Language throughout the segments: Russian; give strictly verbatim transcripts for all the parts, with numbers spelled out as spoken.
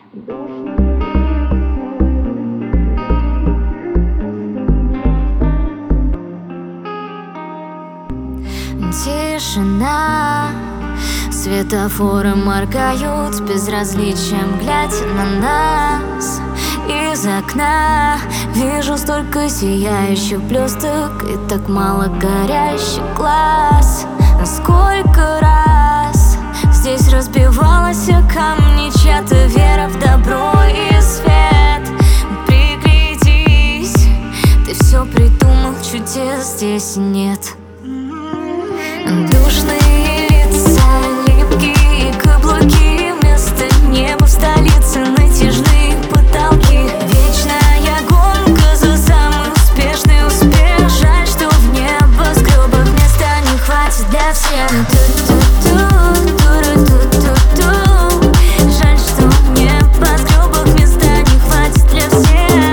Тишина, светофоры моргают с безразличием, глядя на нас. Из окна вижу столько сияющих блесток и так мало горящих глаз. Сколько раз здесь разбивалась о камни чья-то вера в добро и свет. Приглядись, ты все придумал, чудес здесь нет. Душные лица, липкие каблуки, вместо неба в столице натяжные потолки. Вечная гонка за самый успешный успех. Жаль, что в небоскребах места не хватит для всех. Жаль, что в небоскребах места не хватит для всех.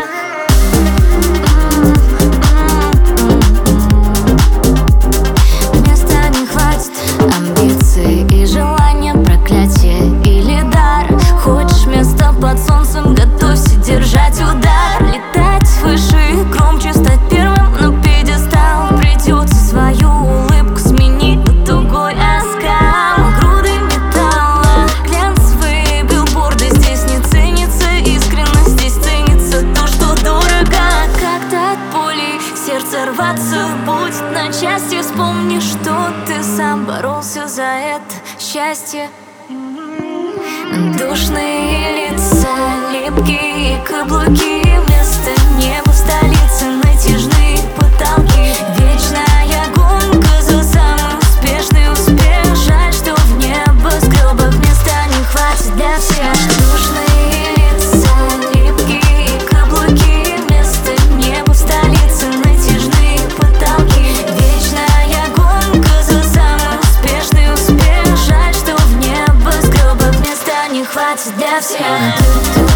Амбиции и желания, проклятие или дар. Хочешь место под солнцем, готовься держать удар. Летать выше, громче, стать первым на пьедестал. Придется свою улыбку сменить на тугой оскал. Груды металла, глянцевые билборды. Здесь не ценится искренность, здесь ценится то, что дорого. Когда от боли сердце рваться будет на части, вспомни, что ты сам боролся за это счастье. Душные лица, липкие каблуки, вместо неба в столице натяжные потолки. Вечная гонка за самый успешный успех. Жаль, что в небоскребах места не хватит для всех. Душные лица, липкие каблуки, вместо неба в столице натяжные потолки. Вечная гонка за самый успешный успех. Жаль, что в небоскребах места не хватит для всех.